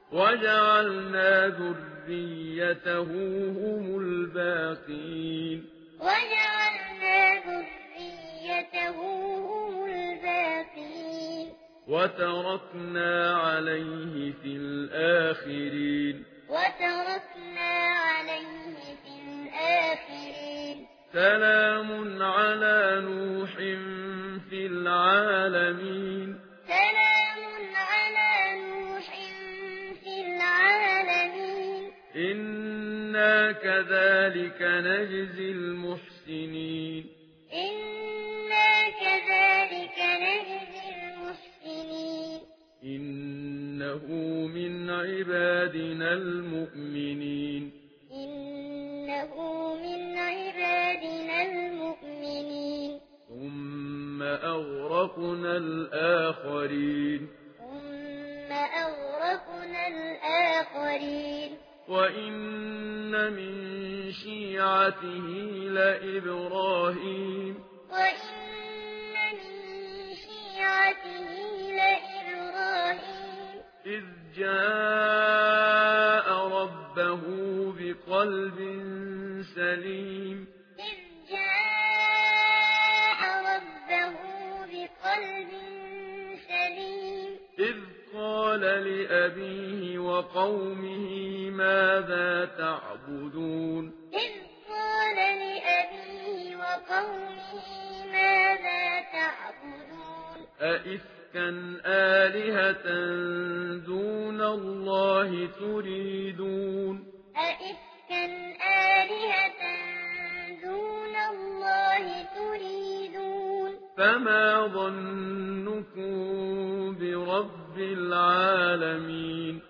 وجعلنا ذريته هم الباقين وتركنا عليه في الآخرين سلام على نوح في العالمين إنا كذلك نجزي المحسنين إنه من عبادنا المؤمنين ثم أغرقنا الآخرين وإن من شيعته لإبراهيم إذ جاء ربه بقلب سليم إذ قال لأبيه وقومه ماذا تعبدون أئفكا آلهة دون الله تريدون فما ظنكم برب العالمين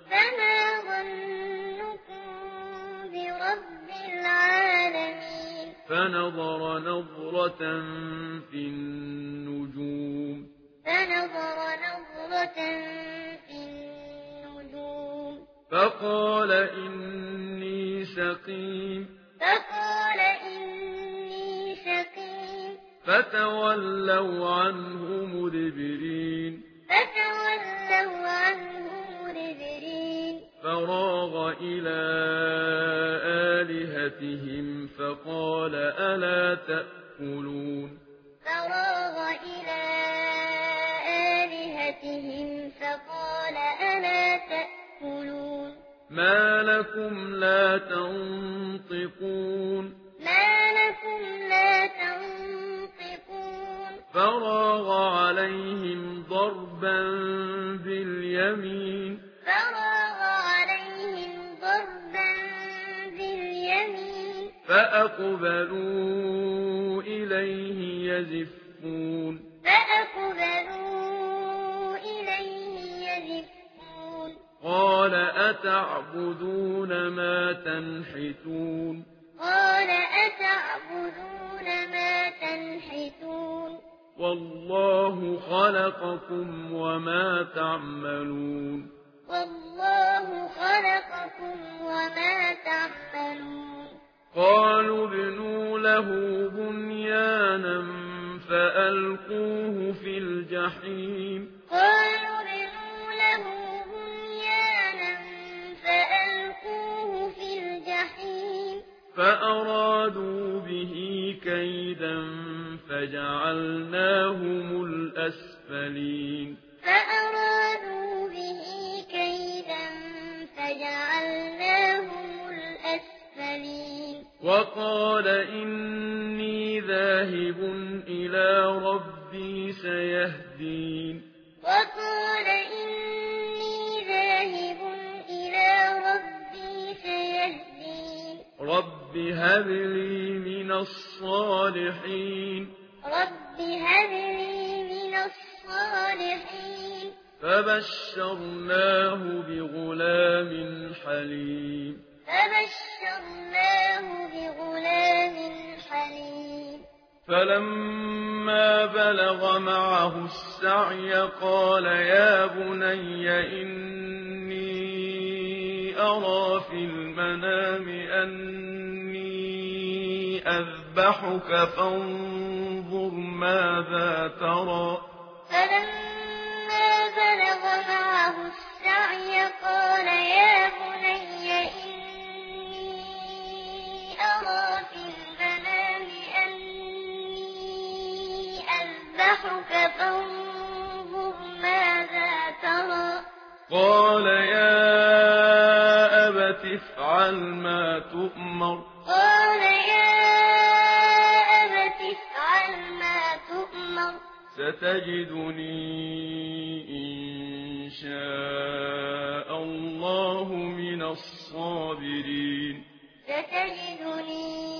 فنظر نظرة في النجوم فقال إني سقيم فتولوا عنه مدبرين فراغ إلى آلهتهم فقال ألا تأكلون ما لكم لا تنطقون فراغ عليهم ضربا باليمين فأقبلوا إليه يزفون قال أتعبدون ما تنحتون والله خلقكم وما تعملون قالوا ابنوا له بنيانا فألقوه في الجحيم فأرادوا به كيدا فجعلناهم الأسفلين وقال إني ذاهب إلى ربي سيهدين رب هب لي من الصالحين فبشرناه بغلام حليم فلما بلغ معه السعي قال يا بني إني أرى في المنام أني أذبحك فانظر ماذا ترى فلما بلغ معه السعي قال يا أَذْبَحُكَ فَانظُرْ مَاذَا تَرَىٰ قَالَ يَا أَبَتِ افْعَلْ مَا تُؤْمَرُ قَالَ يَا أَبَتِ افْعَلْ مَا تُؤْمَرُ سَتَجِدُنِي إِن شَاءَ اللَّهُ مِنَ الصَّابِرِينَ سَتَجِدُنِي